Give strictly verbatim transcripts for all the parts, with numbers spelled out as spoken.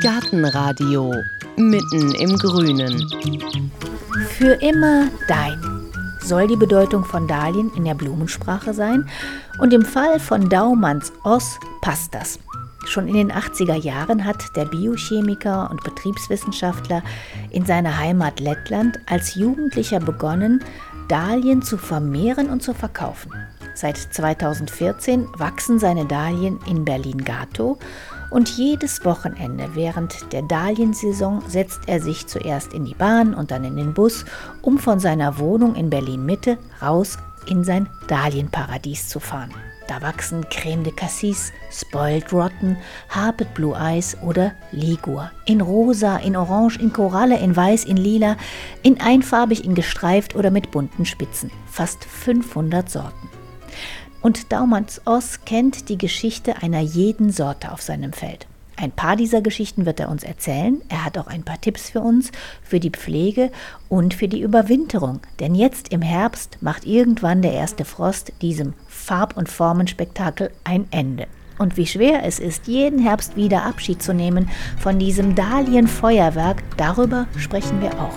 Gartenradio mitten im Grünen. Für immer dein soll die Bedeutung von Dahlien in der Blumensprache sein, und im Fall von Daumanns Oss passt das. Schon in den achtziger Jahren hat der Biochemiker und Betriebswissenschaftler in seiner Heimat Lettland als Jugendlicher begonnen, Dahlien zu vermehren und zu verkaufen. Seit zweitausendvierzehn wachsen seine Dahlien in Berlin-Gatow, und jedes Wochenende während der Dahliensaison setzt er sich zuerst in die Bahn und dann in den Bus, um von seiner Wohnung in Berlin-Mitte raus in sein Dahlienparadies zu fahren. Da wachsen Creme de Cassis, Spoiled Rotten, Harpeth Blue Eyes oder Ligur. In rosa, in orange, in Koralle, in weiß, in lila, in einfarbig, in gestreift oder mit bunten Spitzen. Fast fünfhundert Sorten. Und Daumanns Oss kennt die Geschichte einer jeden Sorte auf seinem Feld. Ein paar dieser Geschichten wird er uns erzählen. Er hat auch ein paar Tipps für uns, für die Pflege und für die Überwinterung. Denn jetzt im Herbst macht irgendwann der erste Frost diesem Farb- und Formenspektakel ein Ende. Und wie schwer es ist, jeden Herbst wieder Abschied zu nehmen von diesem Dahlienfeuerwerk, darüber sprechen wir auch.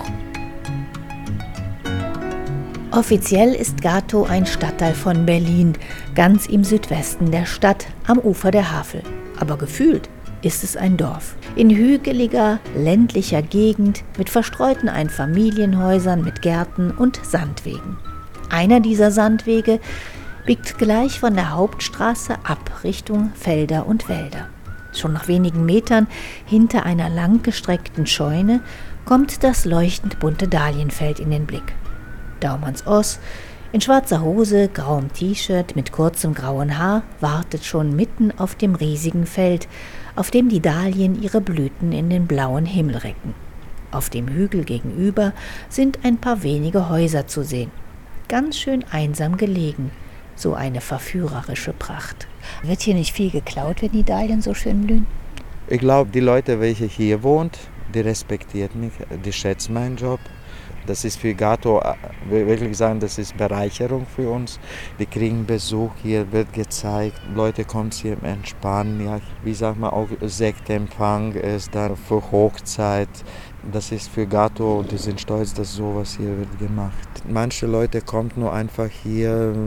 Offiziell ist Gatow ein Stadtteil von Berlin, ganz im Südwesten der Stadt, am Ufer der Havel. Aber gefühlt ist es ein Dorf. In hügeliger, ländlicher Gegend mit verstreuten Einfamilienhäusern mit Gärten und Sandwegen. Einer dieser Sandwege biegt gleich von der Hauptstraße ab Richtung Felder und Wälder. Schon nach wenigen Metern hinter einer langgestreckten Scheune kommt das leuchtend bunte Dahlienfeld in den Blick. Daumanns Oss, in schwarzer Hose, grauem T-Shirt mit kurzem grauen Haar, wartet schon mitten auf dem riesigen Feld, auf dem die Dahlien ihre Blüten in den blauen Himmel recken. Auf dem Hügel gegenüber sind ein paar wenige Häuser zu sehen. Ganz schön einsam gelegen, so eine verführerische Pracht. Wird hier nicht viel geklaut, wenn die Dahlien so schön blühen? Ich glaube, die Leute, welche hier wohnen, die respektieren mich, die schätzen meinen Job. Das ist für Gatow, wirklich sagen, das ist Bereicherung für uns. Wir kriegen Besuch, hier wird gezeigt, Leute kommen hier im Entspannen. Ja, wie sagt man, auch Sektempfang ist dann für Hochzeit. Das ist für Gatow, die sind stolz, dass sowas hier wird gemacht. Manche Leute kommen nur einfach hier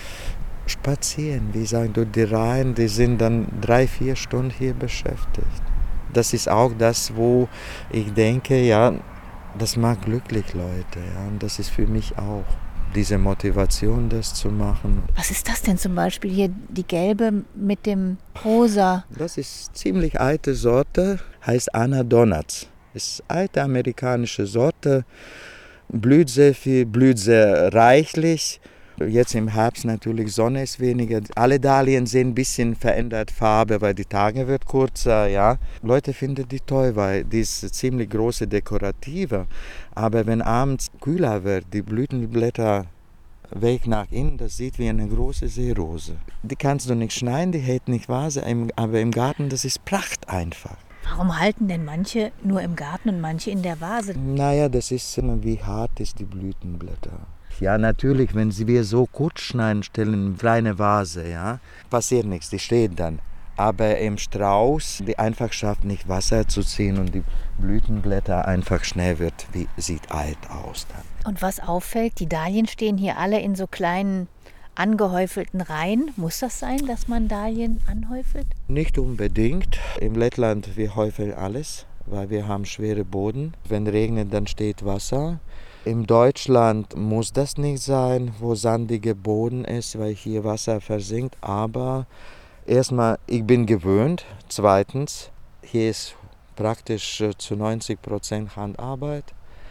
spazieren, wie sagen, durch die Reihen, die sind dann drei, vier Stunden hier beschäftigt. Das ist auch das, wo ich denke, ja, das macht glücklich Leute, ja, und das ist für mich auch diese Motivation, das zu machen. Was ist das denn zum Beispiel hier, die gelbe mit dem rosa? Das ist ziemlich alte Sorte, heißt Anna Donuts. Ist alte amerikanische Sorte, blüht sehr viel, blüht sehr reichlich. Jetzt im Herbst natürlich, Sonne ist weniger. Alle Dahlien sehen ein bisschen verändert Farbe, weil die Tage wird kurzer. Ja. Leute finden die toll, weil die ist ziemlich große Dekorative. Aber wenn abends kühler wird, die Blütenblätter weg nach innen, das sieht wie eine große Seerose. Die kannst du nicht schneiden, die hält nicht Vase, aber im Garten, das ist Pracht einfach. Warum halten denn manche nur im Garten und manche in der Vase? Naja, das ist wie hart ist die Blütenblätter. Ja, natürlich, wenn sie wir so kurz schneiden, stellen in eine Vase, ja, passiert nichts, die steht dann. Aber im Strauß, die einfach schafft nicht Wasser zu ziehen und die Blütenblätter einfach schnell wird, wie, sieht alt aus dann. Und was auffällt, die Dahlien stehen hier alle in so kleinen angehäufelten Reihen. Muss das sein, dass man Dahlien anhäufelt? Nicht unbedingt. Im Lettland, wir häufeln alles, weil wir haben schwere Boden. Wenn regnet, dann steht Wasser. In Deutschland muss das nicht sein, wo sandiger Boden ist, weil hier Wasser versinkt. Aber erstmal, ich bin gewöhnt. Zweitens, hier ist praktisch zu neunzig Prozent Handarbeit.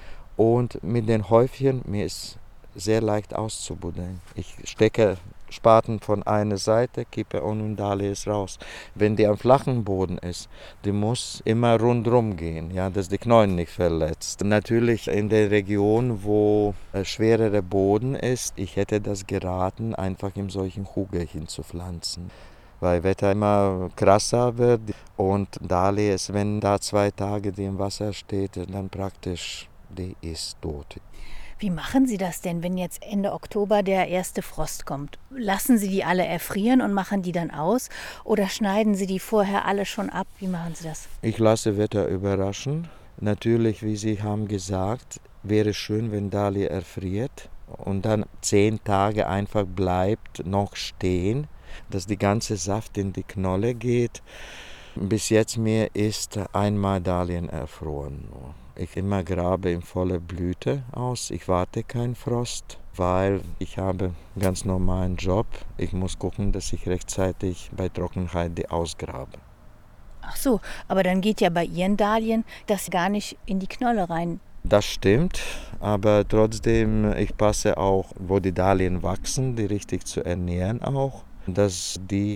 Und mit den Häufchen, mir ist sehr leicht auszubuddeln. Ich stecke Spaten von einer Seite, kippe und Dahlie ist raus. Wenn die am flachen Boden ist, die muss immer rundherum gehen, ja, dass die Knollen nicht verletzt. Natürlich in der Region, wo äh, schwererer Boden ist, ich hätte das geraten, einfach in solchen Hugelchen zu pflanzen. Weil Wetter immer krasser wird und Dahlie ist, wenn da zwei Tage die im Wasser steht, dann praktisch, die ist tot. Wie machen Sie das denn, wenn jetzt Ende Oktober der erste Frost kommt? Lassen Sie die alle erfrieren und machen die dann aus? Oder schneiden Sie die vorher alle schon ab? Wie machen Sie das? Ich lasse Wetter überraschen. Natürlich, wie Sie haben gesagt, wäre schön, wenn Dalie erfriert und dann zehn Tage einfach bleibt noch stehen, dass die ganze Saft in die Knolle geht. Bis jetzt mir ist einmal Dahlien erfroren. Ich immer grabe in voller Blüte aus. Ich warte keinen Frost, weil ich habe einen ganz normalen Job. Ich muss gucken, dass ich rechtzeitig bei Trockenheit die ausgrabe. Ach so, aber dann geht ja bei Ihren Dahlien das gar nicht in die Knolle rein. Das stimmt, aber trotzdem, ich passe auch, wo die Dahlien wachsen, die richtig zu ernähren auch. Dass die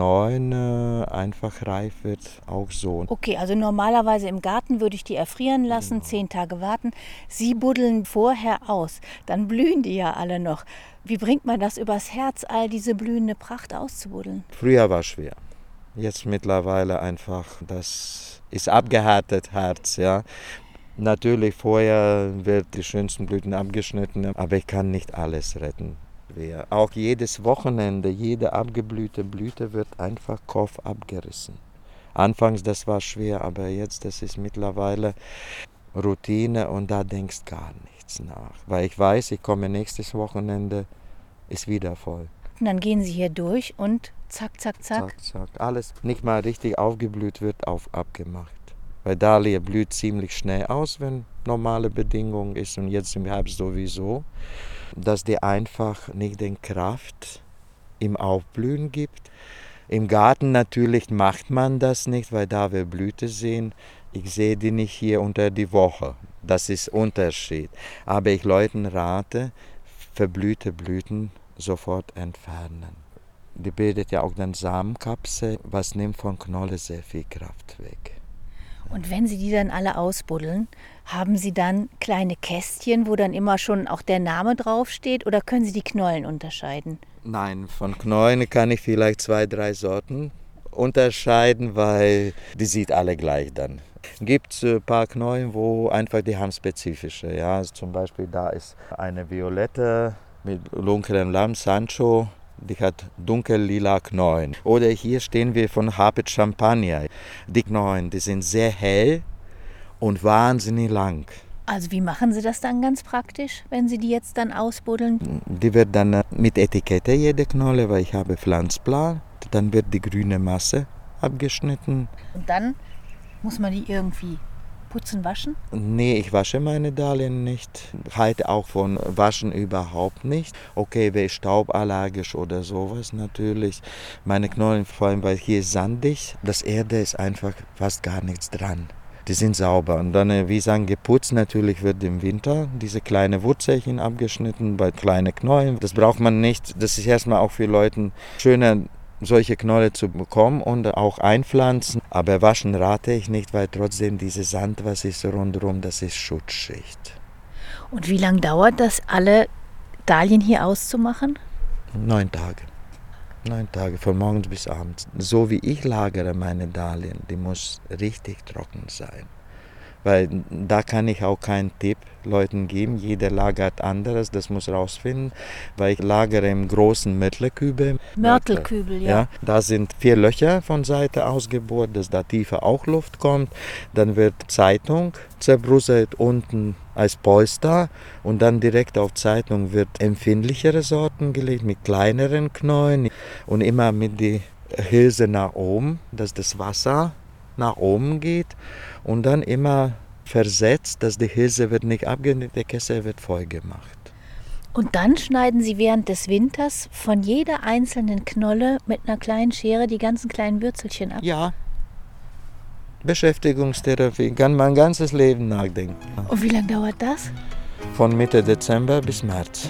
Knolle einfach reif wird, auch so. Okay, also normalerweise im Garten würde ich die erfrieren lassen, genau. Zehn Tage warten. Sie buddeln vorher aus, dann blühen die ja alle noch. Wie bringt man das übers Herz, all diese blühende Pracht auszubuddeln? Früher war es schwer. Jetzt mittlerweile einfach, das ist abgehärtet Herz, ja. Natürlich vorher wird die schönsten Blüten abgeschnitten, aber ich kann nicht alles retten. Auch jedes Wochenende, jede abgeblühte Blüte wird einfach Kopf abgerissen. Anfangs das war schwer, aber jetzt das ist mittlerweile Routine und da denkst gar nichts nach. Weil ich weiß, ich komme nächstes Wochenende, ist wieder voll. Und dann gehen Sie hier durch und zack, zack, zack. Zack, zack. Alles nicht mal richtig aufgeblüht wird, auf abgemacht. Weil Dalie blüht ziemlich schnell aus, wenn normale Bedingungen ist und jetzt im Herbst sowieso. Dass die einfach nicht die Kraft im Aufblühen gibt. Im Garten natürlich macht man das nicht, weil da wir Blüte sehen. Ich sehe die nicht hier unter die Woche. Das ist Unterschied. Aber ich Leuten rate, verblühte Blüten sofort entfernen. Die bildet ja auch dann Samenkapsel, was nimmt von Knolle sehr viel Kraft weg. Und wenn Sie die dann alle ausbuddeln, haben Sie dann kleine Kästchen, wo dann immer schon auch der Name draufsteht, oder können Sie die Knollen unterscheiden? Nein, von Knollen kann ich vielleicht zwei, drei Sorten unterscheiden, weil die sieht alle gleich dann. Es gibt ein paar Knollen, wo einfach die haben spezifische. Ja, also zum Beispiel da ist eine Violette mit dunklem Lamm, Sancho. Die hat dunkel-lila Knollen. Oder hier stehen wir von Harpet Champagner. Die Knollen, die sind sehr hell und wahnsinnig lang. Also wie machen Sie das dann ganz praktisch, wenn Sie die jetzt dann ausbuddeln? Die wird dann mit Etikette, jede Knolle, weil ich habe Pflanzplan. Dann wird die grüne Masse abgeschnitten. Und dann muss man die irgendwie putzen, waschen? Nee, ich wasche meine Dahlien nicht. Halte auch von Waschen überhaupt nicht. Okay, wer ist stauballergisch oder sowas natürlich. Meine Knollen, vor allem, weil hier ist sandig, das Erde ist einfach fast gar nichts dran. Die sind sauber. Und dann, wie sagen, geputzt natürlich wird im Winter diese kleine Wurzelchen abgeschnitten bei kleinen Knollen. Das braucht man nicht. Das ist erstmal auch für Leute schöner, solche Knolle zu bekommen und auch einpflanzen. Aber waschen rate ich nicht, weil trotzdem diese Sand, was ist rundherum, das ist Schutzschicht. Und wie lange dauert das, alle Dahlien hier auszumachen? Neun Tage. Neun Tage, von morgens bis abends. So wie ich lagere meine Dahlien, die muss richtig trocken sein. Weil da kann ich auch keinen Tipp Leuten geben. Jeder lagert anderes, das muss rausfinden. Weil ich lagere im großen Mörtelkübel. Mörtelkübel, ja. ja. Da sind vier Löcher von Seite ausgebohrt, dass da tiefer auch Luft kommt. Dann wird Zeitung zerbröselt unten als Polster. Und dann direkt auf Zeitung wird empfindlichere Sorten gelegt mit kleineren Knollen. Und immer mit der Hülse nach oben, dass das Wasser nach oben geht und dann immer versetzt, dass die Hülse wird nicht abgenäht, der Kessel wird voll gemacht. Und dann schneiden Sie während des Winters von jeder einzelnen Knolle mit einer kleinen Schere die ganzen kleinen Würzelchen ab? Ja. Beschäftigungstherapie, kann mein ganzes Leben nachdenken. Und wie lange dauert das? Von Mitte Dezember bis März.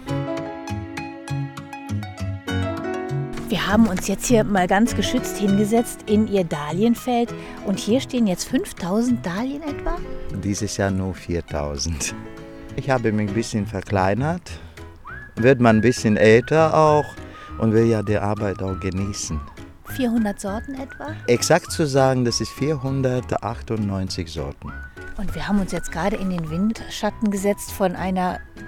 Wir haben uns jetzt hier mal ganz geschützt hingesetzt in Ihr Dahlienfeld und hier stehen jetzt fünftausend Dahlien etwa? Dieses Jahr nur viertausend. Ich habe mich ein bisschen verkleinert, wird man ein bisschen älter auch und will ja die Arbeit auch genießen. vierhundert Sorten etwa? Exakt zu sagen, das ist vierhundertachtundneunzig Sorten. Und wir haben uns jetzt gerade in den Windschatten gesetzt von einer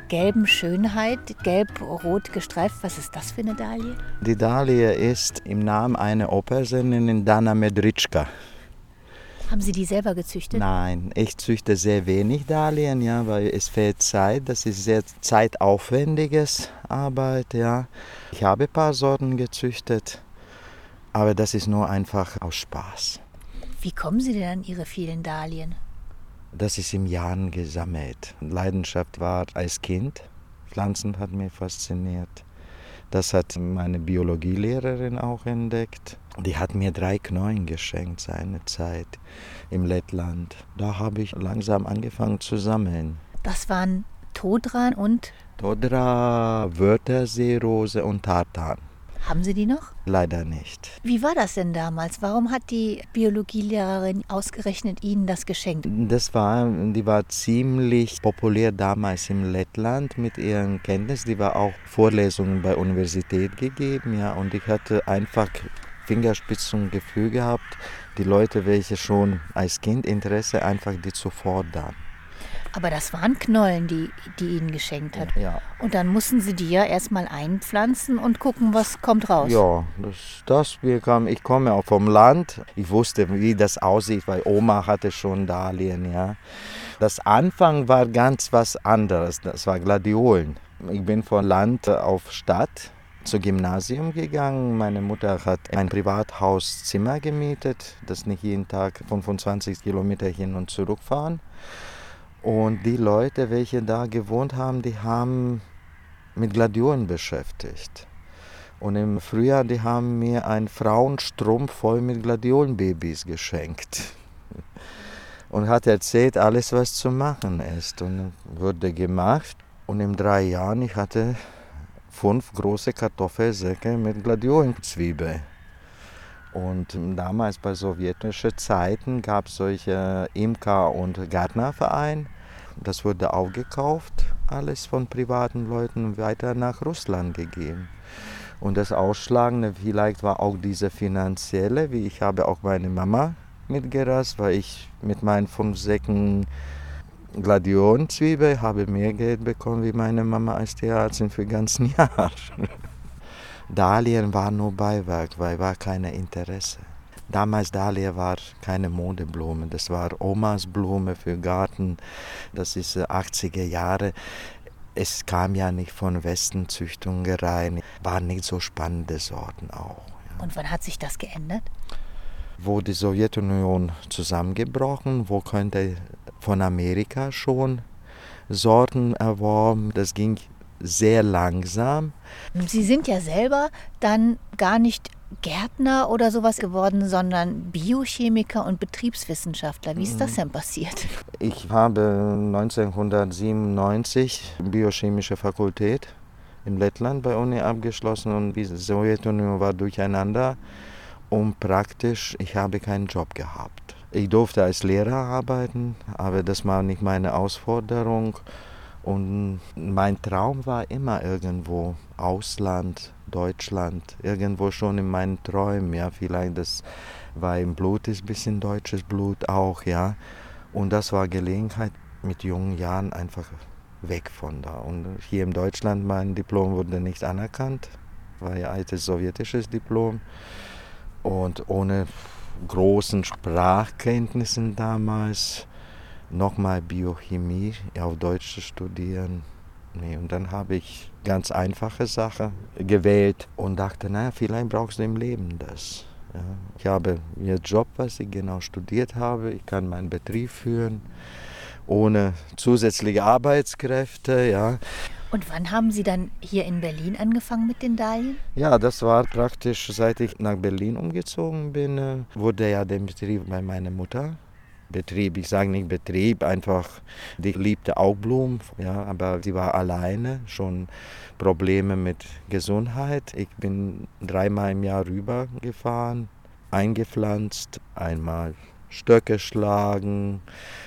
gelben Schönheit, gelb-rot gestreift. Was ist das für eine Dahlie? Die Dahlie ist im Namen einer Opersängerin, Dana Medritschka. Haben Sie die selber gezüchtet? Nein, ich züchte sehr wenig Dahlien, ja, weil es fehlt Zeit. Das ist sehr zeitaufwendiges Arbeit, ja. Ich habe ein paar Sorten gezüchtet, aber das ist nur einfach aus Spaß. Wie kommen Sie denn an Ihre vielen Dahlien? Das ist im Jahren gesammelt. Leidenschaft war als Kind. Pflanzen hat mich fasziniert. Das hat meine Biologielehrerin auch entdeckt. Die hat mir drei Knollen geschenkt seinerzeit im Lettland. Da habe ich langsam angefangen zu sammeln. Das waren Todran und? Todra, Wörterseerose und Tartan. Haben Sie die noch? Leider nicht. Wie war das denn damals? Warum hat die Biologielehrerin ausgerechnet Ihnen das geschenkt? Das war, die war ziemlich populär damals im Lettland mit ihren Kenntnissen. Die war auch Vorlesungen bei Universität gegeben, ja, und ich hatte einfach Fingerspitzengefühl gehabt, die Leute, welche schon als Kind Interesse, einfach die zu fordern. Aber das waren Knollen, die, die Ihnen geschenkt hat. Ja. Und dann mussten Sie die ja erstmal einpflanzen und gucken, was kommt raus. Ja, das, das bekam, ich komme auch vom Land. Ich wusste, wie das aussieht, weil Oma hatte schon Dahlien. Ja. Das Anfang war ganz was anderes, das war Gladiolen. Ich bin von Land auf Stadt zum Gymnasium gegangen. Meine Mutter hat ein Privathauszimmer gemietet, das nicht jeden Tag fünfundzwanzig Kilometer hin und zurück fahren. Und die Leute, welche da gewohnt haben, die haben mit Gladiolen beschäftigt. Und im Frühjahr, die haben mir einen Frauenstrumpf voll mit Gladiolenbabys geschenkt. Und hat erzählt, alles was zu machen ist. Und wurde gemacht. Und in drei Jahren, ich hatte fünf große Kartoffelsäcke mit Gladiolenzwiebeln. Und damals bei sowjetischen Zeiten gab es solche Imker- und Gärtnervereine. Das wurde aufgekauft, alles von privaten Leuten weiter nach Russland gegeben. Und das Ausschlagende vielleicht war auch diese finanzielle, wie ich habe auch meine Mama mitgereist, weil ich mit meinen fünf Säcken Gladiolenzwiebeln habe mehr Geld bekommen wie meine Mama als Tierärztin für den ganzen Jahr. Dahlien war nur Beiwerk, weil war kein Interesse. Damals Dahlie war keine Modeblume, das war Omas Blume für Garten. Das ist achtziger Jahre. Es kam ja nicht von Westenzüchtungen rein, waren nicht so spannende Sorten auch. Ja. Und wann hat sich das geändert? Wo die Sowjetunion zusammengebrochen, wo könnte von Amerika schon Sorten erworben, das ging sehr langsam. Sie sind ja selber dann gar nicht Gärtner oder sowas geworden, sondern Biochemiker und Betriebswissenschaftler. Wie ist das denn passiert? Ich habe neunzehnhundertsiebenundneunzig biochemische Fakultät in Lettland bei Uni abgeschlossen und die Sowjetunion war durcheinander und praktisch, ich habe keinen Job gehabt. Ich durfte als Lehrer arbeiten, aber das war nicht meine Herausforderung. Und mein Traum war immer irgendwo Ausland, Deutschland, irgendwo schon in meinen Träumen, ja, vielleicht das war im Blut, ist ein bisschen deutsches Blut auch, ja. Und das war Gelegenheit, mit jungen Jahren einfach weg von da. Und hier in Deutschland, mein Diplom wurde nicht anerkannt, war ja altes sowjetisches Diplom. Und ohne großen Sprachkenntnissen damals, nochmal Biochemie auf Deutsch zu studieren. Nee, und dann habe ich ganz einfache Sachen gewählt und dachte, naja, vielleicht brauchst du im Leben das. Ja, ich habe jetzt Job, was ich genau studiert habe. Ich kann meinen Betrieb führen, ohne zusätzliche Arbeitskräfte. Ja. Und wann haben Sie dann hier in Berlin angefangen mit den Dahlien? Ja, das war praktisch, seit ich nach Berlin umgezogen bin, wurde ja der Betrieb bei meiner Mutter. Betrieb, ich sage nicht Betrieb, einfach, die liebte auch Blumen, ja, aber sie war alleine, schon Probleme mit Gesundheit. Ich bin dreimal im Jahr rübergefahren, eingepflanzt, einmal Stöcke schlagen,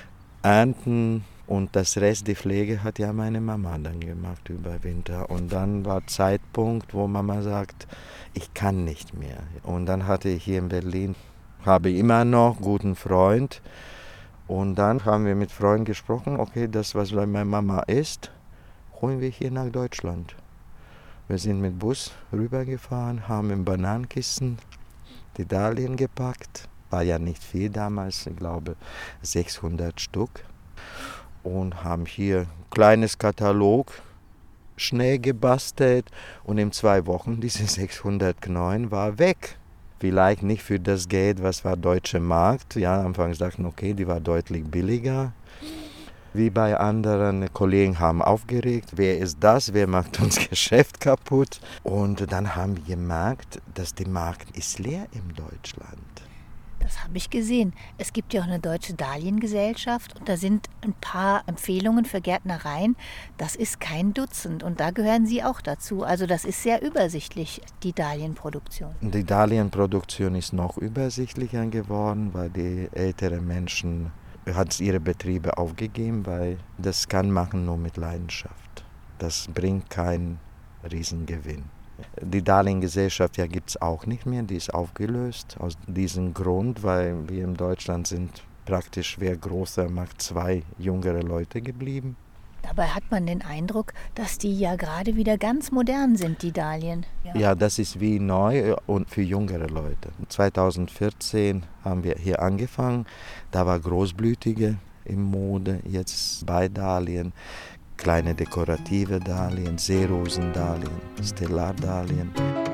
ernten und das Rest, die Pflege hat ja meine Mama dann gemacht über Winter. Und dann war Zeitpunkt, wo Mama sagt, ich kann nicht mehr. Und dann hatte ich hier in Berlin, habe immer noch einen guten Freund. Und dann haben wir mit Freunden gesprochen, okay, das, was bei meiner Mama ist, holen wir hier nach Deutschland. Wir sind mit Bus rübergefahren, haben in Bananenkisten die Dahlien gepackt. War ja nicht viel damals, ich glaube sechshundert Stück. Und haben hier ein kleines Katalog schnell gebastelt. Und in zwei Wochen, diese sechshundert Knäuel war weg. Vielleicht nicht für das Geld, was war deutscher Markt. Ja, anfangs dachten, okay, die war deutlich billiger. Wie bei anderen Kollegen haben aufgeregt, wer ist das, wer macht uns Geschäft kaputt. Und dann haben wir gemerkt, dass der Markt ist leer in Deutschland. Das habe ich gesehen. Es gibt ja auch eine deutsche Dahliengesellschaft und da sind ein paar Empfehlungen für Gärtnereien. Das ist kein Dutzend und da gehören Sie auch dazu. Also das ist sehr übersichtlich, die Dahlienproduktion. Die Dahlienproduktion ist noch übersichtlicher geworden, weil die älteren Menschen hat ihre Betriebe aufgegeben, weil das kann machen nur mit Leidenschaft. Das bringt keinen Riesengewinn. Die Dahliengesellschaft ja, gibt es auch nicht mehr, die ist aufgelöst. Aus diesem Grund, weil wir in Deutschland sind praktisch, wer größer macht, zwei jüngere Leute geblieben. Dabei hat man den Eindruck, dass die ja gerade wieder ganz modern sind, die Dahlien. Ja. ja, das ist wie neu und für jüngere Leute. zweitausendvierzehn haben wir hier angefangen, da war großblütige in Mode, jetzt bei Dahlien. Kleine dekorative Dahlien, Seerosendahlien, Stellardahlien.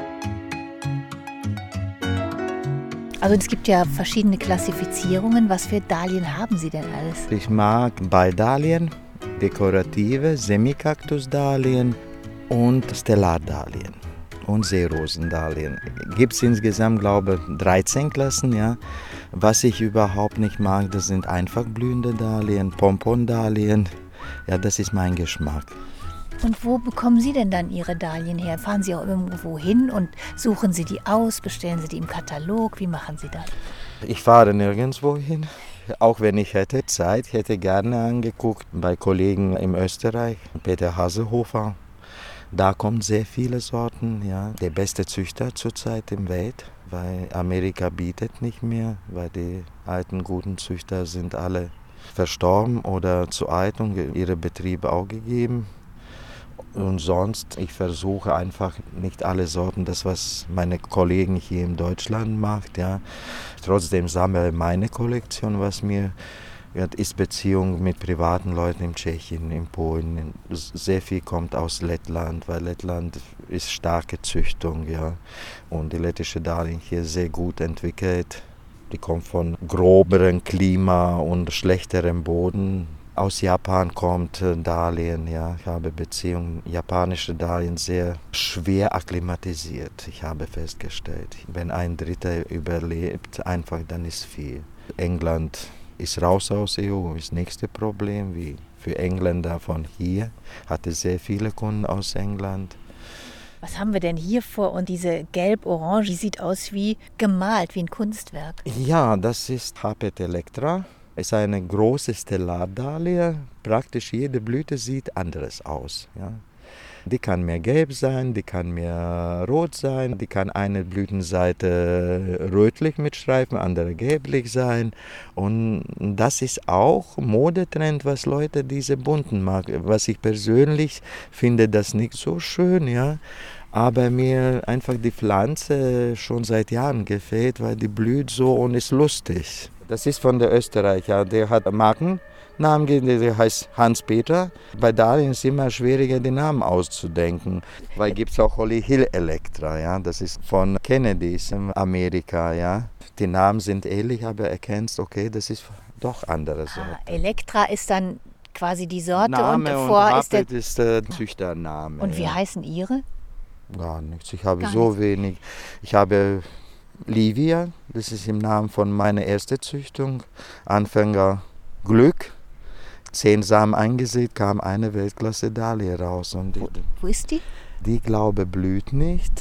Also es gibt ja verschiedene Klassifizierungen. Was für Dahlien haben Sie denn alles? Ich mag Balldahlien, dekorative Semikaktusdahlien und Stellardahlien und Seerosendahlien. Gibt es insgesamt, glaube ich, dreizehn Klassen. Ja. Was ich überhaupt nicht mag, das sind einfach blühende Dahlien, Pompondahlien. Ja, das ist mein Geschmack. Und wo bekommen Sie denn dann Ihre Dahlien her? Fahren Sie auch irgendwo hin und suchen Sie die aus? Bestellen Sie die im Katalog? Wie machen Sie das? Ich fahre nirgendwo hin. Auch wenn ich hätte Zeit, hätte gerne angeguckt bei Kollegen in Österreich, Peter Hasehofer. Da kommen sehr viele Sorten. Ja. Der beste Züchter zurzeit im Welt, weil Amerika bietet nicht mehr, weil die alten guten Züchter sind alle verstorben oder zu alt und ihre Betriebe auch gegeben. Und sonst, ich versuche einfach nicht alle Sorten, das was meine Kollegen hier in Deutschland macht. Ja. Trotzdem sammle ich meine Kollektion, was mir ja, ist Beziehung mit privaten Leuten in Tschechien, in Polen. Sehr viel kommt aus Lettland, weil Lettland ist starke Züchtung. Ja. Und die lettische Dahlien hier sehr gut entwickelt. Die kommt von groberen Klima und schlechterem Boden. Aus Japan kommt Dahlien, ja. Ich habe Beziehungen, japanische Dahlien sehr schwer akklimatisiert. Ich habe festgestellt, wenn ein Dritter überlebt, einfach dann ist viel. England ist raus aus E U, ist das nächste Problem, wie für Engländer von hier. Hatte sehr viele Kunden aus England. Was haben wir denn hier vor? Und diese gelb-orange, die sieht aus wie gemalt, wie ein Kunstwerk. Ja, das ist Hapet Electra. Es ist eine große Stellardahlie. Praktisch jede Blüte sieht anders aus. Ja. Die kann mehr gelb sein, die kann mehr rot sein, die kann eine Blütenseite rötlich mit Streifen, andere gelblich sein. Und das ist auch Modetrend, was Leute diese bunten mag. Was ich persönlich finde, das nicht so schön, ja. Aber mir einfach die Pflanze schon seit Jahren gefällt, weil die blüht so und ist lustig. Das ist von der Österreicher, der hat Markennamen gegeben, der heißt Hans-Peter. Bei Dahlien ist es immer schwieriger, den Namen auszudenken, weil gibt es auch Holly Hill Electra, ja, das ist von Kennedys in Amerika, ja. Die Namen sind ähnlich, aber erkennst, okay, das ist doch andere Sorte. Ah, Electra ist dann quasi die Sorte Name und davor und ist der... ist der Züchtername. Und wie ja. heißen Ihre? Gar nichts, ich habe Gar so nichts. wenig. Ich habe Livia, das ist im Namen von meiner ersten Züchtung. Anfänger Glück. Zehn Samen eingesät, kam eine Weltklasse-Dahlie raus. Und die, Wo, wo ist die? die glaube blüht nicht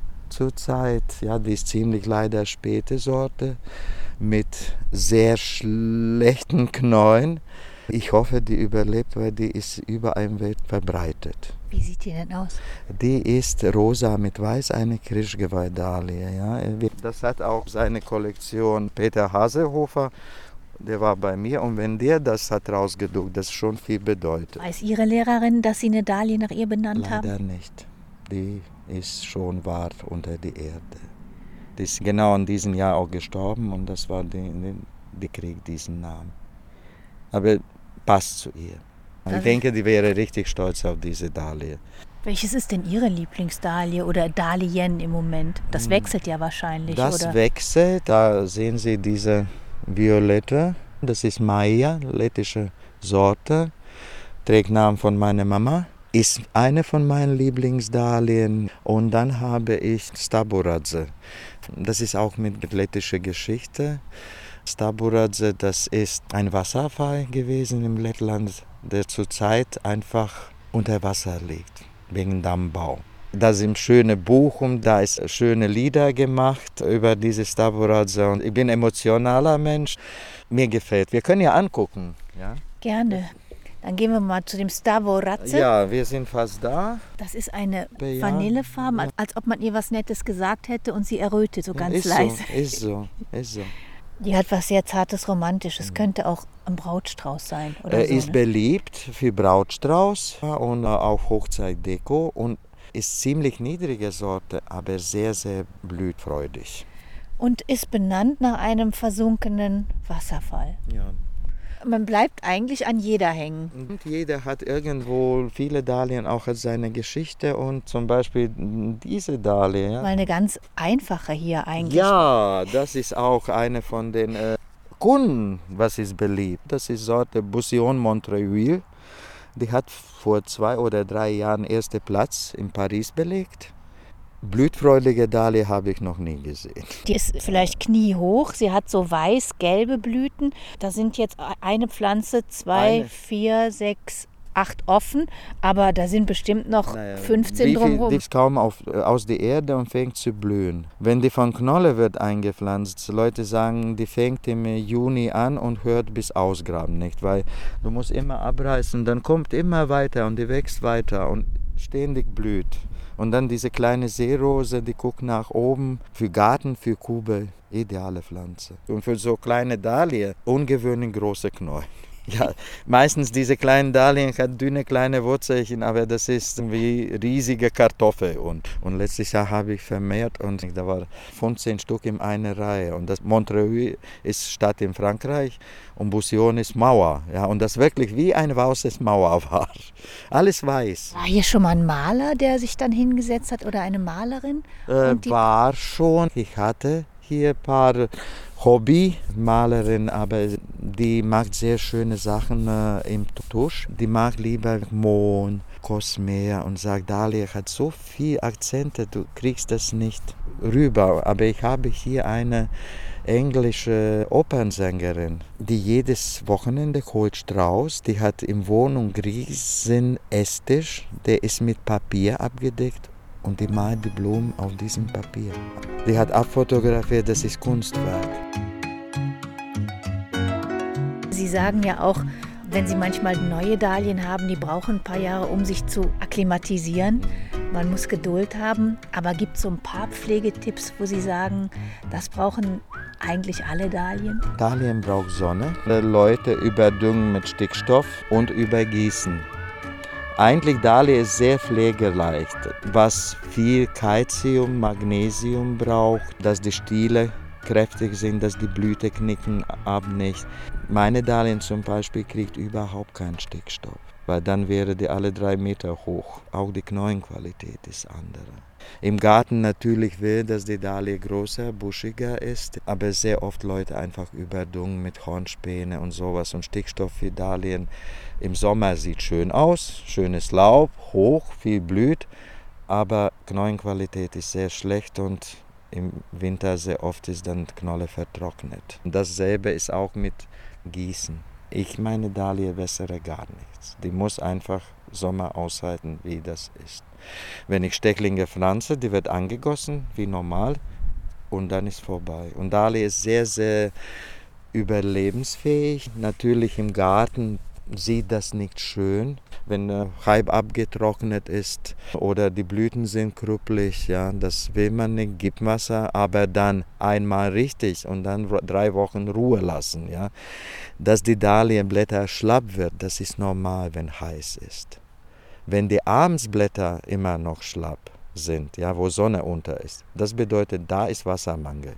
zurzeit. Ja, die ist ziemlich leider späte Sorte mit sehr schlechten Knäueln. Ich hoffe, die überlebt, weil die ist überall im Welt verbreitet. Wie sieht die denn aus? Die ist rosa mit weiß, eine Kirschgeweih-Dahlie. Ja. Das hat auch seine Kollektion Peter Hasehofer. der war bei mir und wenn der das hat rausgedruckt, das schon viel bedeutet. Weiß Ihre Lehrerin, dass Sie eine Dahlie nach ihr benannt haben? Leider nicht. Die ist schon wart unter die Erde. Die ist genau in diesem Jahr auch gestorben und das war die, die kriegt diesen Namen. Aber passt zu ihr. Ich Das denke, die wäre richtig stolz auf diese Dahlie. Welches ist denn Ihre Lieblingsdahlie oder Dahlien im Moment? Das wechselt ja wahrscheinlich, Das oder? wechselt, da sehen Sie diese Violette. Das ist Maia, lettische Sorte. Trägt Namen von meiner Mama. Ist eine von meinen Lieblingsdahlien. Und dann habe ich Staboradze. Das ist auch mit lettischer Geschichte. Staboradze, das ist ein Wasserfall gewesen im Lettland, der zurzeit einfach unter Wasser liegt, wegen Dammbau. Da sind schöne Buch und da ist schöne Lieder gemacht über diese Staboradze. Und ich bin ein emotionaler Mensch. Mir gefällt. Wir können ja angucken. Ja? Gerne. Dann gehen wir mal zu dem Staboradze. Ja, wir sind fast da. Das ist eine Ja. Vanillefarbe, Ja. als ob man ihr was Nettes gesagt hätte und sie errötet so ganz ist leise. So, ist so, ist so. Die hat was sehr Zartes, Romantisches. Könnte auch ein Brautstrauß sein oder Er so. ist Ne? beliebt für Brautstrauß und auch Hochzeitdeko und ist ziemlich niedrige Sorte, aber sehr, sehr blütfreudig. Und ist benannt nach einem versunkenen Wasserfall. Ja. Man bleibt eigentlich an jeder hängen. Und jeder hat irgendwo, viele Dahlien auch hat seine Geschichte und zum Beispiel diese Dahlie. Ja, Mal eine ganz einfache hier eigentlich. ja das ist auch eine von den äh, Kunden, was ist beliebt. Das ist Sorte Boussillon Montreuil. Die hat vor zwei oder drei Jahren ersten Platz in Paris belegt. Blütfreudige Dahlie habe ich noch nie gesehen. Die ist vielleicht kniehoch. Sie hat so weiß-gelbe Blüten. Da sind jetzt eine Pflanze, zwei, Eine. vier, sechs, acht offen. Aber da sind bestimmt noch Naja, fünfzehn wie viel, drumherum. die ist kaum auf, aus der Erde und fängt zu blühen. Wenn die von Knolle wird eingepflanzt, Leute sagen, die fängt im Juni an und hört bis Ausgraben nicht, weil du musst immer abreißen, dann kommt immer weiter und die wächst weiter und ständig blüht. Und dann diese kleine Seerose, die guckt nach oben, für Garten, für Kube, ideale Pflanze. Und für so kleine Dahlie, ungewöhnlich große Knollen. Ja, meistens diese kleinen Dahlien hat dünne kleine Wurzelchen, aber das ist wie riesige Kartoffel. Und, und letztes Jahr habe ich vermehrt und da waren fünfzehn Stück in einer Reihe. Und das Montreuil ist Stadt in Frankreich und Boussillon ist Mauer. Ja, und das wirklich wie ein weißes Mauer war. Alles weiß. War hier schon mal ein Maler, der sich dann hingesetzt hat oder eine Malerin? Äh, Und die- war schon. Ich hatte hier ein paar Hobbymalerinnen, aber die macht sehr schöne Sachen äh, im Tusch. Die mag lieber Mond, Kosmeer und sagt, Dahlie hat so viele Akzente, du kriegst das nicht rüber. Aber ich habe hier eine englische Opernsängerin, die jedes Wochenende holt Strauß. Die hat im Wohnung riesen Esstisch, der ist mit Papier abgedeckt. Und die malt die Blumen auf diesem Papier. Die hat abfotografiert, das ist Kunstwerk. Sie sagen ja auch, wenn Sie manchmal neue Dahlien haben, die brauchen ein paar Jahre, um sich zu akklimatisieren. Man muss Geduld haben. Aber gibt es so ein paar Pflegetipps, wo Sie sagen, das brauchen eigentlich alle Dahlien? Dahlien braucht Sonne. Leute überdüngen mit Stickstoff und übergießen. Eigentlich Dahlie ist sehr pflegeleicht, was viel Calcium, Magnesium braucht, dass die Stiele kräftig sind, dass die Blüte knicken ab nicht. Meine Dahlien zum Beispiel kriegt überhaupt keinen Stickstoff, weil dann wäre die alle drei Meter hoch. Auch die Knollenqualität ist andere. Im Garten natürlich will, dass die Dahlie größer, buschiger ist, aber sehr oft Leute einfach überdüngen mit Hornspäne und sowas. Und Stickstoff für Dahlien im Sommer sieht schön aus, schönes Laub, hoch, viel blüht, aber Knollenqualität ist sehr schlecht und im Winter sehr oft ist dann die Knolle vertrocknet. Und dasselbe ist auch mit Gießen. Ich meine, Dahlie wässere gar nichts. Die muss einfach Sommer aushalten, wie das ist. Wenn ich Stecklinge pflanze, die wird angegossen, wie normal, und dann ist vorbei. Und Dahlie ist sehr, sehr überlebensfähig. Natürlich im Garten sieht das nicht schön, wenn äh, halb abgetrocknet ist oder die Blüten sind krüppelig, ja, das will man nicht, gibt Wasser, aber dann einmal richtig und dann drei Wochen Ruhe lassen. Ja. Dass die Dahlienblätter schlapp wird, das ist normal, wenn heiß ist. Wenn die Abendsblätter immer noch schlapp sind, ja, wo Sonne unter ist, das bedeutet, da ist Wassermangel.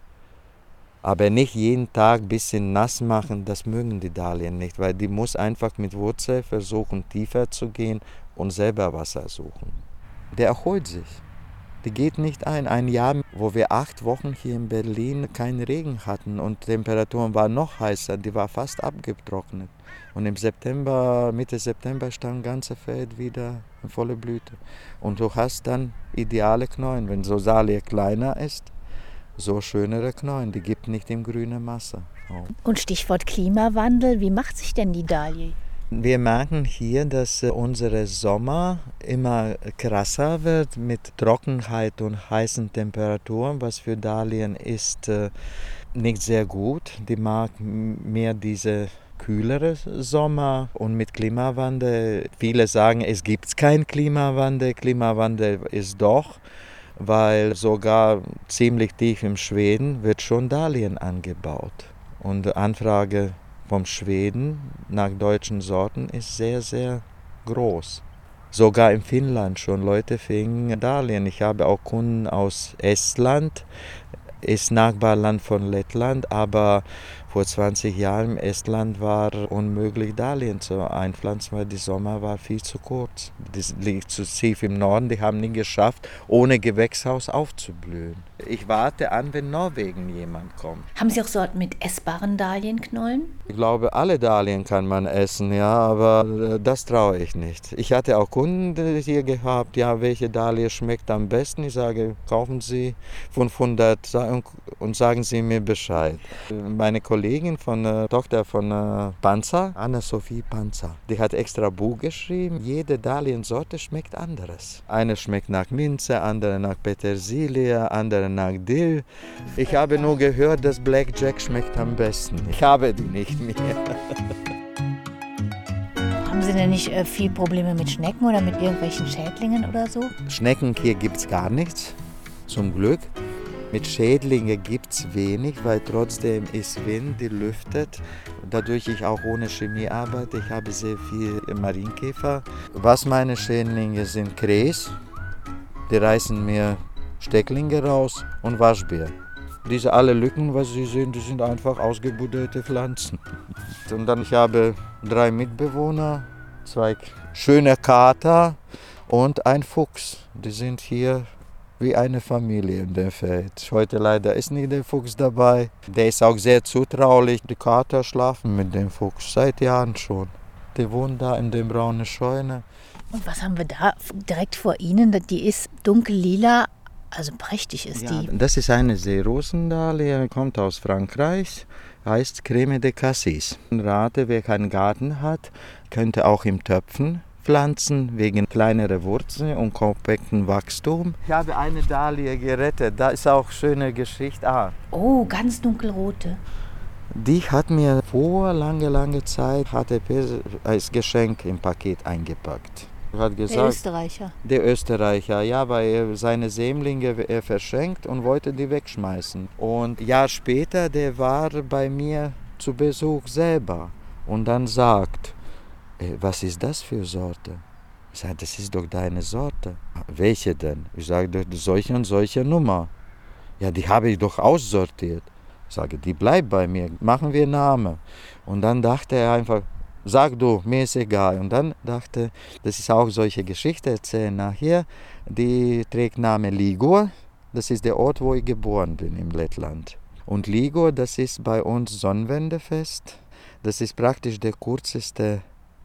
Aber nicht jeden Tag ein bisschen nass machen, das mögen die Dahlien nicht, weil die muss einfach mit Wurzel versuchen, tiefer zu gehen und selber Wasser suchen. Der erholt sich. Die geht nicht ein. Ein Jahr, wo wir acht Wochen hier in Berlin keinen Regen hatten und Temperaturen waren noch heißer, die war fast abgetrocknet. Und im September, Mitte September stand das ganze Feld wieder in volle Blüte. Und du hast dann ideale Knollen. Wenn so Dahlie kleiner ist, so schönere Knollen, die gibt nicht im grünen Masse. Oh. Und Stichwort Klimawandel, wie macht sich denn die Dahlie? Wir merken hier, dass unser Sommer immer krasser wird mit Trockenheit und heißen Temperaturen, was für Dahlien ist nicht sehr gut. Die mag mehr diese kühlere Sommer und mit Klimawandel. Viele sagen, es gibt keinen Klimawandel. Klimawandel ist doch. Weil sogar ziemlich tief im Schweden wird schon Dahlien angebaut. Und die Anfrage vom Schweden nach deutschen Sorten ist sehr, sehr groß. Sogar in Finnland schon Leute fingen Dahlien. Ich habe auch Kunden aus Estland, ist Nachbarland von Lettland, aber vor zwanzig Jahren in Estland war unmöglich, Dahlien zu einpflanzen, weil der Sommer war viel zu kurz. Das liegt zu tief im Norden, die haben nicht geschafft, ohne Gewächshaus aufzublühen. Ich warte an, wenn Norwegen jemand kommt. Haben Sie auch Sorten mit essbaren Dahlienknollen? Ich glaube, alle Dahlien kann man essen, ja, aber das traue ich nicht. Ich hatte auch Kunden hier gehabt, ja, welche Dahlie schmeckt am besten. Ich sage, kaufen Sie fünfhundert und sagen Sie mir Bescheid. Meine Kollegin von der Tochter von äh, Panzer, Anna-Sophie Panzer, die hat extra Buch geschrieben. Jede Dahliensorte schmeckt anderes. Eine schmeckt nach Minze, andere nach Petersilie, andere nach Dill. Ich habe nur gehört, dass Blackjack schmeckt am besten. Ich habe die nicht mehr. Haben Sie denn nicht äh, viel Probleme mit Schnecken oder mit irgendwelchen Schädlingen oder so? Schnecken hier gibt es gar nichts, zum Glück. Mit Schädlingen gibt es wenig, weil trotzdem ist Wind, die lüftet. Dadurch ich auch ohne Chemie arbeite, ich habe sehr viel Marienkäfer. Was meine Schädlinge sind, Kräs, die reißen mir Stecklinge raus und Waschbär. Diese alle Lücken, was Sie sehen, die sind einfach ausgebuddelte Pflanzen. Und dann ich habe drei Mitbewohner, zwei schöne Kater und ein Fuchs. Die sind hier wie eine Familie in dem Feld. Heute leider ist nicht der Fuchs dabei. Der ist auch sehr zutraulich. Die Kater schlafen mit dem Fuchs seit Jahren schon. Die wohnen da in der braunen Scheune. Und was haben wir da direkt vor Ihnen? Die ist dunkel-lila, also prächtig ist Ja, die. das ist eine Seerosendahlie, kommt aus Frankreich, heißt Creme de Cassis. Ich rate, wer keinen Garten hat, könnte auch im Töpfen pflanzen, wegen kleinerer Wurzeln und kompakten Wachstum. Ich habe eine Dahlie gerettet, da ist auch eine schöne Geschichte. Ah. Oh, ganz dunkelrote. Die hat mir vor lange, lange Zeit H T P als Geschenk im Paket eingepackt. Hat gesagt, Der Österreicher. Der Österreicher, ja, weil er seine Sämlinge er verschenkt und wollte die wegschmeißen. Und ein Jahr später, der war bei mir zu Besuch selber und dann sagt, was ist das für Sorte? Ich sage, das ist doch deine Sorte. Welche denn? Ich sage, solche und solche Nummer. Ja, die habe ich doch aussortiert. Ich sage, die bleibt bei mir, machen wir Namen. Und dann dachte er einfach, sag du, mir ist egal. Und dann dachte, das ist auch solche Geschichte erzählen nachher. Die trägt Name Ligor. Das ist der Ort, wo ich geboren bin, im Lettland. Und Ligor, das ist bei uns Sonnenwendefest. Das ist praktisch der kürzeste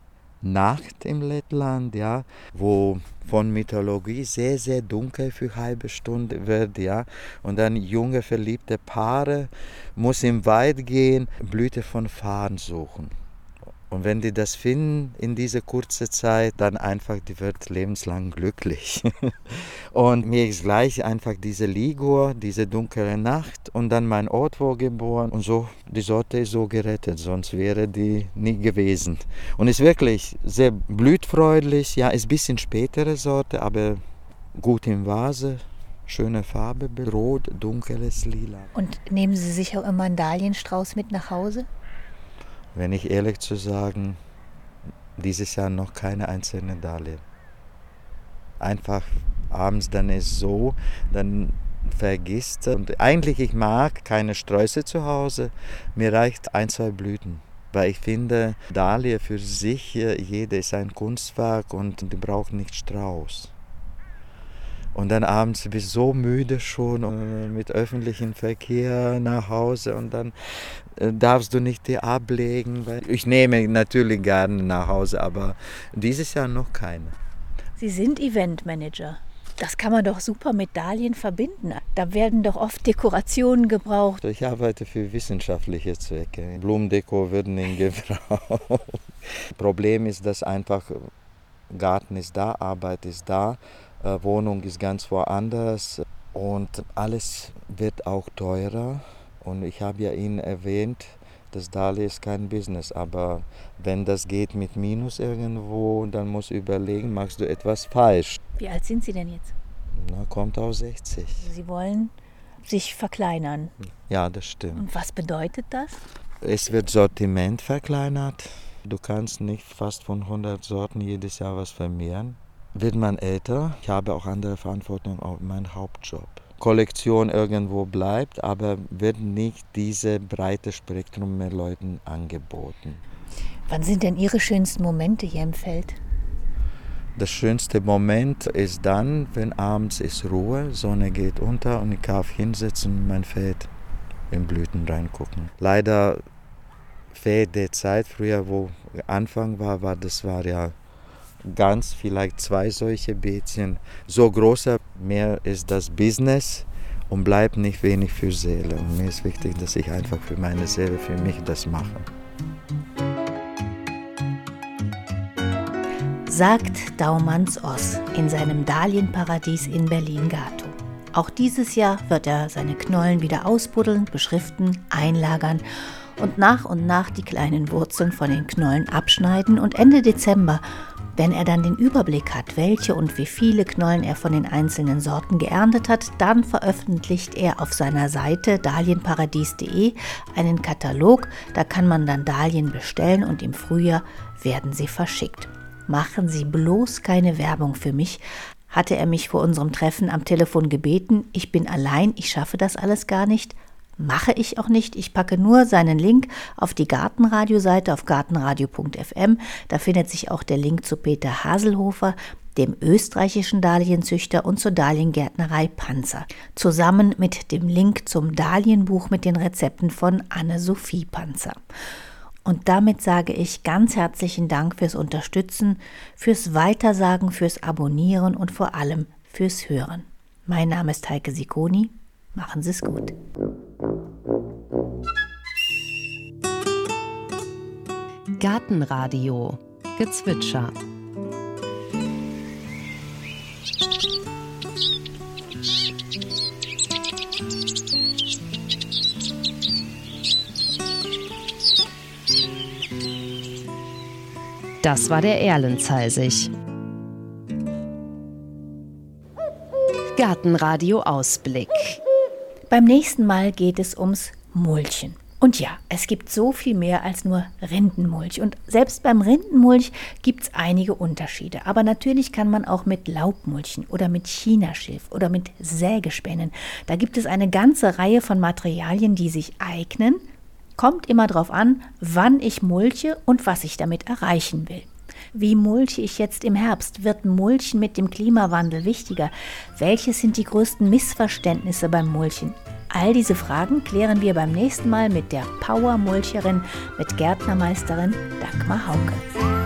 Nacht im Lettland, ja, wo von Mythologie sehr, sehr dunkel für eine halbe Stunde wird, ja. Und dann junge, verliebte Paare muss im Wald gehen, Blüte von Farn suchen. Und wenn die das finden in dieser kurzen Zeit, dann einfach, die wird lebenslang glücklich. Und mir ist gleich einfach diese Ligur, diese dunkle Nacht und dann mein Otto geboren. Und so, die Sorte ist so gerettet, sonst wäre die nie gewesen. Und ist wirklich sehr blütfreundlich, ja, ist ein bisschen spätere Sorte, aber gut in Vase. Schöne Farbe, rot, dunkles Lila. Und nehmen Sie sich auch immer einen Dahlienstrauß mit nach Hause? Wenn ich ehrlich zu sagen, dieses Jahr noch keine einzelne Dahlie. Einfach abends dann ist so, dann vergisst. Und eigentlich, ich mag keine Sträuße zu Hause, mir reicht ein, zwei Blüten. Weil ich finde, Dahlie für sich, jede ist ein Kunstwerk und die braucht nicht Strauß. Und dann abends bist du so müde schon mit öffentlichem Verkehr nach Hause und dann darfst du nicht die ablegen. Weil ich nehme natürlich gerne nach Hause, aber dieses Jahr noch keine. Sie sind Eventmanager. Das kann man doch super mit Dahlien verbinden. Da werden doch oft Dekorationen gebraucht. Ich arbeite für wissenschaftliche Zwecke. Blumendeko wird nicht gebraucht. Problem ist, dass einfach Garten ist da, Arbeit ist da. Wohnung ist ganz woanders und alles wird auch teurer. Und ich habe ja Ihnen erwähnt, das Dahlie ist kein Business, aber wenn das geht mit Minus irgendwo, dann musst du überlegen, machst du etwas falsch. Wie alt sind Sie denn jetzt? Na, kommt auf sechzig. Sie wollen sich verkleinern. Ja, das stimmt. Und was bedeutet das? Es wird Sortiment verkleinert. Du kannst nicht fast von hundert Sorten jedes Jahr was vermehren. Wird man älter, ich habe auch andere Verantwortung auf meinen Hauptjob. Kollektion irgendwo bleibt, aber wird nicht dieses breite Spektrum mehr Leuten angeboten. Wann sind denn Ihre schönsten Momente hier im Feld? Das schönste Moment ist dann, wenn abends ist Ruhe, Sonne geht unter und ich kann hinsetzen und mein Feld in Blüten reingucken. Leider fehlt die Zeit, früher wo Anfang war, war das war ja ganz, vielleicht zwei solche Beetchen. So großer, mehr ist das Business und bleibt nicht wenig für Seele. Und mir ist wichtig, dass ich einfach für meine Seele, für mich das mache. Sagt Daumanns Oss in seinem Dahlienparadies in Berlin-Gatow. Auch dieses Jahr wird er seine Knollen wieder ausbuddeln, beschriften, einlagern und nach und nach die kleinen Wurzeln von den Knollen abschneiden und Ende Dezember, wenn er dann den Überblick hat, welche und wie viele Knollen er von den einzelnen Sorten geerntet hat, dann veröffentlicht er auf seiner Seite dahlienparadies punkt de einen Katalog, da kann man dann Dahlien bestellen und im Frühjahr werden sie verschickt. Machen Sie bloß keine Werbung für mich, hatte er mich vor unserem Treffen am Telefon gebeten. Ich bin allein, ich schaffe das alles gar nicht. Mache ich auch nicht. Ich packe nur seinen Link auf die Gartenradio-Seite auf gartenradio punkt f m. Da findet sich auch der Link zu Peter Haselhofer, dem österreichischen Dahlienzüchter, und zur Dahliengärtnerei Panzer. Zusammen mit dem Link zum Dahlienbuch mit den Rezepten von Anne-Sophie Panzer. Und damit sage ich ganz herzlichen Dank fürs Unterstützen, fürs Weitersagen, fürs Abonnieren und vor allem fürs Hören. Mein Name ist Heike Sicconi. Machen Sie es gut. Gartenradio Gezwitscher. Das war der Erlenzeisig. Gartenradio Ausblick. Beim nächsten Mal geht es ums Mulchen. Und ja, es gibt so viel mehr als nur Rindenmulch. Und selbst beim Rindenmulch gibt es einige Unterschiede. Aber natürlich kann man auch mit Laubmulchen oder mit Chinaschilf oder mit Sägespänen. Da gibt es eine ganze Reihe von Materialien, die sich eignen. Kommt immer drauf an, wann ich mulche und was ich damit erreichen will. Wie mulche ich jetzt im Herbst? Wird Mulchen mit dem Klimawandel wichtiger? Welches sind die größten Missverständnisse beim Mulchen? All diese Fragen klären wir beim nächsten Mal mit der Power-Mulcherin, mit Gärtnermeisterin Dagmar Hauke.